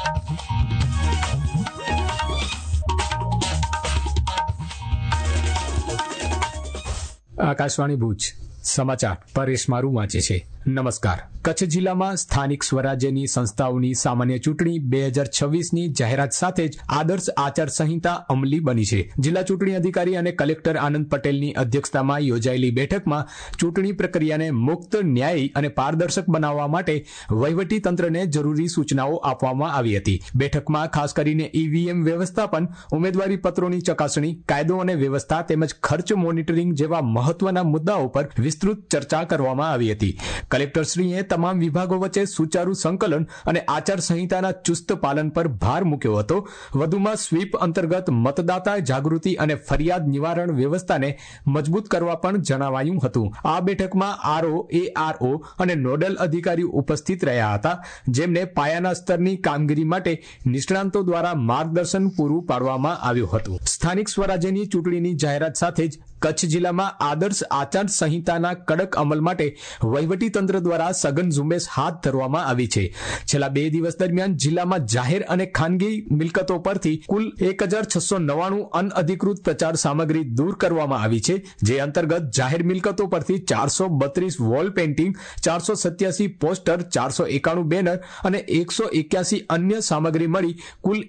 આકાશવાણી ભુજ સમાચાર પરેશ મારું વાંચે છે. નમસ્કાર. કચ્છ જિલ્લામાં સ્થાનિક સ્વરાજ્યની સંસ્થાઓની સામાન્ય ચૂંટણી 2026ની જાહેરાત સાથે જ આદર્શ આચાર સંહિતા અમલી બની છે. જિલ્લા ચૂંટણી અધિકારી અને કલેક્ટર આનંદ પટેલની અધ્યક્ષતામાં યોજાયેલી બેઠકમાં ચૂંટણી પ્રક્રિયાને મુક્ત, ન્યાયી અને પારદર્શક બનાવવા માટે વહીવટી તંત્રને જરૂરી સૂચનાઓ આપવામાં આવી હતી. બેઠકમાં ખાસ કરીને ઈવીએમ વ્યવસ્થાપન, ઉમેદવારી પત્રોની ચકાસણી, કાયદો અને વ્યવસ્થા તેમજ ખર્ચ મોનિટરિંગ જેવા મહત્વના મુદ્દાઓ પર વિસ્તૃત ચર્ચા કરવામાં આવી હતી. કલેક્ટરશ્રીએ તમામ વિભાગો વચ્ચે સુચારુ સંકલન અને આચાર સંહિતાના ચુસ્ત પાલન પર ભાર મૂક્યો હતો. વધુમાં સ્વીપ અંતર્ગત મતદાતા જાગૃતિ અને ફરિયાદ નિવારણ વ્યવસ્થાને મજબૂત કરવા પણ જણાવાયું હતું. આ બેઠકમાં આરઓ, એઆરઓ અને નોડલ અધિકારીઓ ઉપસ્થિત રહ્યા હતા, જેમને પાયાના સ્તરની કામગીરી માટે નિષ્ણાંતો દ્વારા માર્ગદર્શન પૂરું પાડવામાં આવ્યું હતું. સ્થાનિક સ્વરાજ્યની ચૂંટણીની જાહેરાત સાથે જ કચ્છ જિલ્લામાં આદર્શ આચાર સંહિતાના કડક અમલ માટે વહીવટી તંત્ર દ્વારા સઘન ઝુંબેશ હાથ ધરવામાં આવી છે. છેલ્લા 2 દિવસ દરમિયાન જિલ્લામાં જાહેર અને ખાનગી મિલકતો પરથી કુલ 1699 અનઅધિકૃત પ્રચાર સામગ્રી દૂર કરવામાં આવી છે, જે અંતર્ગત જાહેર મિલકતો પરથી 432 વોલ પેઇન્ટિંગ, 487 પોસ્ટર, 491 બેનર અને 181 અન્ય સામગ્રી મળી કુલ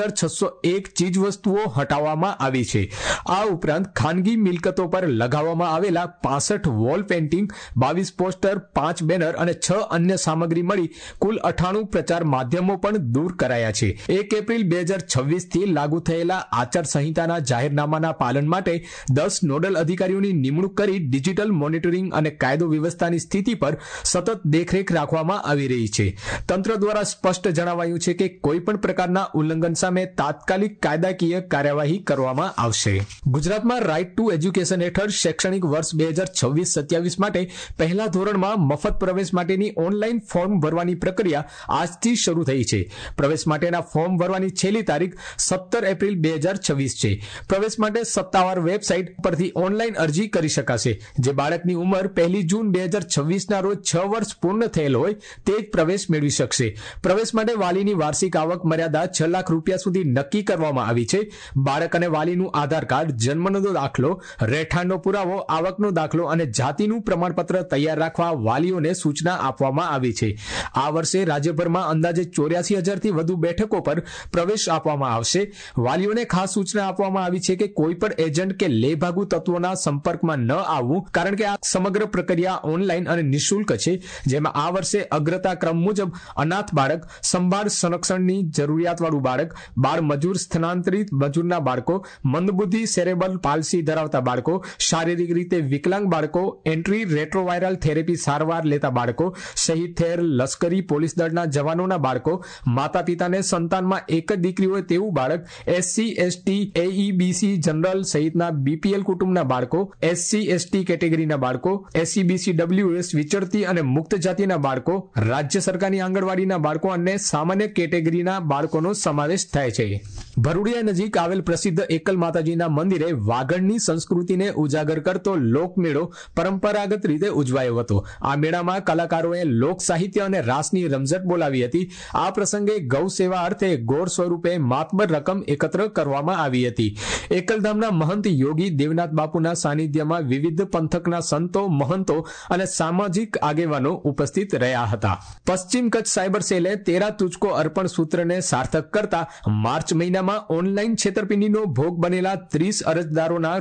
1601 ચીજવસ્તુઓ હટાવવામાં આવી છે. આ ઉપરાંત ખાનગી મિલકતો પર લગાવવામાં આવેલા 65 વોલ પેઇન્ટિંગ, 22 પોસ્ટર, 5 બેનર અને 6 અન્ય સામગ્રી મળી કુલ 98 પ્રચાર માધ્યમો પણ દૂર કરાયા છે. 1 એપ્રિલ 2026થી લાગુ થયેલા આચાર સંહિતાના જાહેરનામાના પાલન માટે 10 નોડલ અધિકારીઓની નિમણૂક કરી ડિજિટલ મોનિટરિંગ અને કાયદો વ્યવસ્થાની સ્થિતિ પર સતત દેખરેખ રાખવામાં આવી રહી છે. તંત્ર દ્વારા સ્પષ્ટ જણાવાયું છે કે કોઈપણ પ્રકારના ઉલ્લંઘન સામે તાત્કાલિક કાયદાકીય કાર્યવાહી કરવામાં આવશે. ગુજરાતમાં રાઇટ ટુ એજ્યુકેશન હેઠળ શૈક્ષણિક વર્ષ 2026-27 માટે પહેલા ધોરણમાં મફત પ્રવેશ માટેની ઓનલાઈન ફોર્મ ભરવાની પ્રક્રિયા આજથી શરૂ થઈ છે. પ્રવેશ માટેના ફોર્મ ભરવાની છેલ્લી તારીખ 17 એપ્રિલ 2026 છે. પ્રવેશ માટે સત્તાવાર વેબસાઇટ પરથી ઓનલાઈન અરજી કરી શકાશે. જે બાળકની ઉંમર 1 જૂન 2026ના રોજ 6 વર્ષ પૂર્ણ થયેલ હોય તે જ પ્રવેશ મેળવી શકશે. પ્રવેશ માટે વાલીની વાર્ષિક આવક મર્યાદા 6 લાખ રૂપિયા સુધી નક્કી કરવામાં આવી છે. બાળક અને વાલીનું આધાર કાર્ડ, જન્મનો દાખલો, રહેઠાણનો પુરાવો, આવકનો દાખલો અને જાતિનું પ્રમાણપત્ર તૈયાર રાખવા વાલીઓને સૂચના આપવામાં આવી છે. આ વર્ષે રાજ્યભરમાં અંદાજે 84,000થી વધુ બેઠકો પર પ્રવેશ આપવામાં આવશે. વાલીઓને ખાસ સૂચના આપવામાં આવી છે કે કોઈ પણ એજન્ટ કે લેભાગુ તત્વોના સંપર્કમાં ન આવવું, કારણ કે આ સમગ્ર પ્રક્રિયા ઓનલાઈન અને નિઃશુલ્ક છે. જેમાં આ વર્ષે અગ્રતા ક્રમ મુજબ અનાથ બાળક, સંભાળ સંરક્ષણની જરૂરિયાતવાળું બાળક, બાળ મજૂર, સ્થાનાંતરિત મજૂરના બાળકો, મંદબુદ્ધિ સેરેબલ પાલ્સી ધરાવતા બાળકો, શારીરિક રીતે વિકલાંગ બાળકો, એન્ટ્રી રેટ્રોવાયરલ થેરેપી સારવાર લેતા બાળકો, શહીદ થયેલ લશ્કરી પોલીસ દળના જવાનોના બાળકો, માતા પિતાને સંતાનમાં એક જ દીકરી હોય તેવું બાળક, એસસી, એસટી, એઈબીસી જનરલ સહિતના બીપીએલ કુટુંબના બાળકો, એસસી એસટી કેટેગરીના બાળકો, એસસીબીસીડબ્લ્યુએસ વિચરતી અને મુક્ત જાતિના બાળકો, રાજ્ય સરકારની આંગણવાડીના બાળકો અને સામાન્ય કેટેગરીના બાળકોનો સમાવેશ થાય છે. ભરૂડિયા નજીક આવેલ પ્રસિદ્ધ એકલ માતાજીના મંદિરે વાગડની સંસ્કૃતિને ઉજાગર કરતો લોકમેળો પરંપરાગત રીતે ઉજવાયો હતો. આ મેળામાં કલાકારોએ લોક સાહિત્ય અને રાસની રમઝટ બોલાવી હતી. આ પ્રસંગે ગૌ સેવા અર્થે ગોળ સ્વરૂપે માતબર રકમ એકત્ર કરવામાં આવી હતી. એકલધામના મહંત યોગી દેવનાથ બાપુના સાનિધ્યમાં વિવિધ પંથકના સંતો, મહંતો અને સામાજિક આગેવાનો ઉપસ્થિત રહ્યા હતા. પશ્ચિમ કચ્છ સાયબર સેલે 13 તુજકો અર્પણ સૂત્રને સાર્થક કરતા માર્ચ મહિનામાં ઓનલાઈન છેતરપિંડીનો ભોગ બનેલા 30 અરજદારોના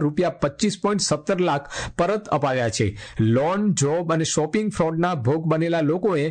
₹25.17 લાખ પરત અપાવ્યા છે. લોન, જોબ અને શોપિંગ ફ્રોડના ભોગ બનેલા લોકોએ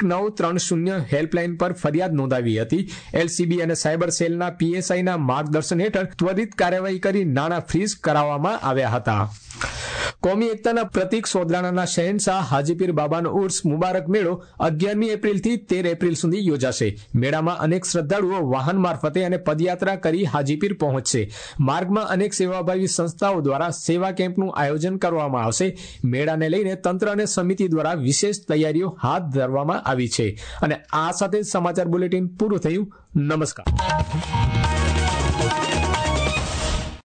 1930 હેલ્પલાઇન પર ફરિયાદ નોંધાવી હતી. એલસીબી અને સાયબર સેલના પીએસઆઈના માર્ગદર્શન હેઠળ ત્વરિત કાર્યવાહી કરી નાણાં ફ્રીઝ કરાવવામાં આવ્યા હતા. કોમી એકતાના પ્રતીક સોદરાણાના શહેનશાહ હાજીપીર બાબાનો ઉર્સ મુબારક મેળો 11મી એપ્રિલથી 13 એપ્રિલ સુધી યોજાશે. મેળામાં અનેક શ્રદ્ધાળુઓ વાહન મારફતે અને પદયાત્રા કરી હાજીપીર પહોંચશે. માર્ગમાં અનેક સેવાભાવી સંસ્થાઓ દ્વારા સેવા કેમ્પનું આયોજન કરવામાં આવશે. મેળાને લઈને તંત્ર અને સમિતિ દ્વારા વિશેષ તૈયારીઓ હાથ ધરવામાં આવી છે. અને આ સાથે સમાચાર બુલેટિન પૂરું થયું. નમસ્કાર.